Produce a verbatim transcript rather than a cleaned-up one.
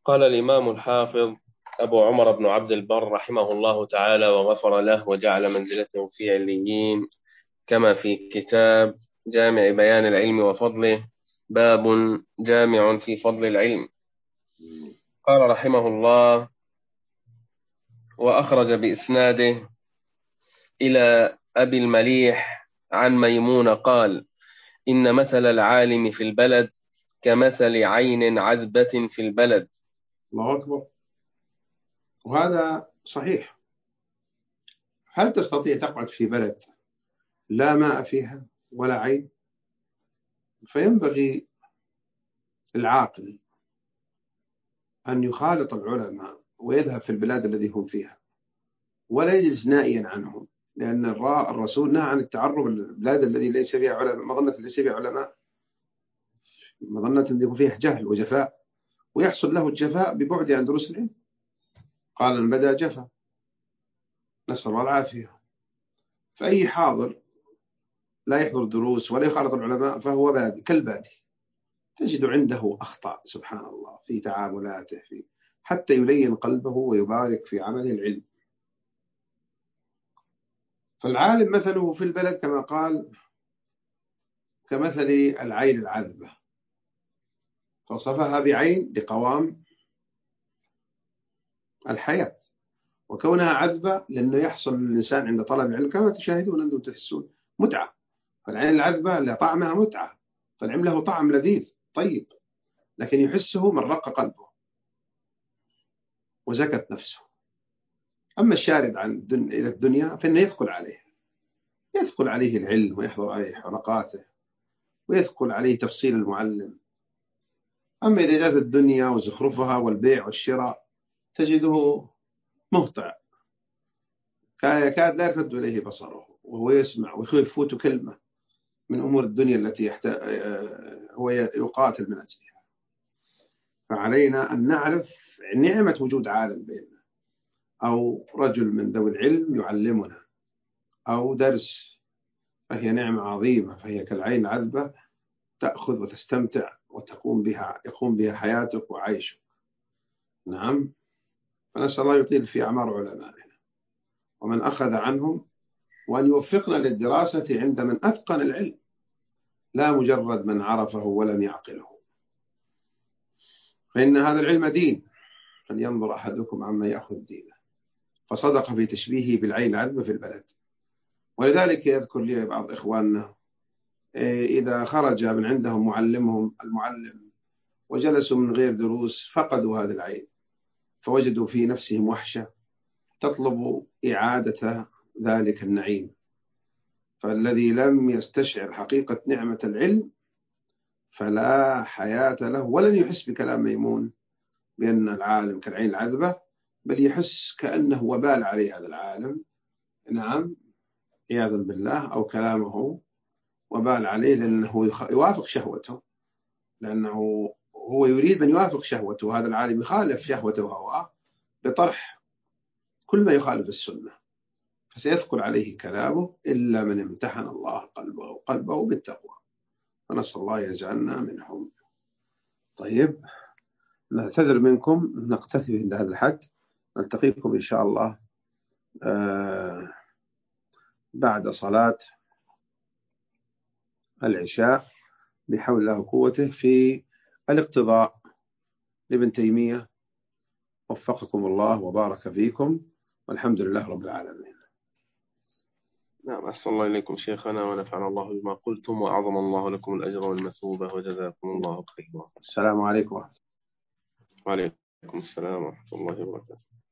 قال الإمام الحافظ أبو عمر بن عبد البر رحمه الله تعالى وغفر له وجعل منزلته في عليين، كما في كتاب جامع بيان العلم وفضله، باب جامع في فضل العلم. قال رحمه الله: وأخرج بإسناده إلى أبي المليح عن ميمون قال: إن مثل العالم في البلد كمثل عين عذبة في البلد. الله أكبر. وهذا صحيح. هل تستطيع تقعد في بلد لا ماء فيها ولا عين؟ فينبغي العاقل أن يخالط العلماء ويذهب في البلاد الذي هم فيها ولا يجلس نائيا عنهم، لأن الرسول نهى عن التعرض للبلاد الذي ليس فيها علماء، مظنة ليس فيها علماء، مظنة أن يكون فيها جهل وجفاء، ويحصل له الجفاء ببعد عن دروس العلم. قال إن بدا جفا، نسأل الله العافية. فأي حاضر لا يحضر دروس ولا يخالط العلماء فهو بادي كالبادي، تجد عنده أخطاء سبحان الله في تعاملاته، في حتى يلين قلبه ويبارك في عمله العلم. فالعالم مثله في البلد كما قال كمثل العين العذبة، فوصفها بعين لقوام الحياة، وكونها عذبة لأنه يحصل للإنسان عند طلب العلم كما تشاهدون أنتم تحسون متعة. فالعين العذبة اللي طعمها متعة، فالعلم له طعم لذيذ طيب، لكن يحسه من رق قلبه وزكت نفسه. أما الشارد عن الدن... إلى الدنيا فإنه يثقل عليه، يثقل عليه العلم ويحضر عليه حلقاته ويثقل عليه تفصيل المعلم. أما إذا جاءت الدنيا وزخرفها والبيع والشراء تجده مهطع، يكاد لا يرتد إليه بصره وهو يسمع ويفوت كلمة من أمور الدنيا التي يحتاج هو يقاتل من أجلها. فعلينا أن نعرف نعمة وجود عالم بيننا، أو رجل من ذوي العلم يعلمنا، أو درس، فهي نعمة عظيمة، فهي كالعين العذبة تأخذ وتستمتع وتقوم بها، يقوم بها حياتك وعيشك. نعم. فنسأل الله يطيل في أعمار علمائنا ومن أخذ عنهم، وأن يوفقنا للدراسة عند من أتقن العلم، لا مجرد من عرفه ولم يعقله، فإن هذا العلم دين، فلينظر أحدكم عما يأخذ دينه. فصدق في تشبيهه بالعين العذبة في البلد. ولذلك يذكر لي بعض إخواننا إذا خرج من عندهم معلمهم المعلم وجلسوا من غير دروس فقدوا هذه العين، فوجدوا في نفسهم وحشة تطلب إعادة ذلك النعيم. فالذي لم يستشعر حقيقة نعمة العلم فلا حياة له، ولن يحس بكلام ميمون بأن العالم كالعين العذبة، بل يحس كأنه وبال عليه هذا العالم. نعم، عياذا بالله، أو كلامه وبال عليه لأنه يوافق شهوته، لأنه هو يريد أن يوافق شهوته. هذا العالم يخالف شهوته وهواه بطرح كل ما يخالف السنة، فسيثقل عليه كلامه إلا من امتحن الله قلبه قلبه بالتقوى، فنسأل الله يجعلنا منهم. طيب، نعتذر منكم، نقتفي عند هذا الحد، نلتقيكم إن شاء الله آه بعد صلاة العشاء بحول الله وقوته في الاقتضاء لابن تيمية، وفقكم الله وبارك فيكم، والحمد لله رب العالمين. نعم، أحسن الله إليكم شيخنا ونفعنا الله بما قلتم وأعظم الله لكم الأجر والمثوبة وجزاكم الله خيرا. السلام عليكم ورحمة الله. وعليكم السلام ورحمة الله وبركاته.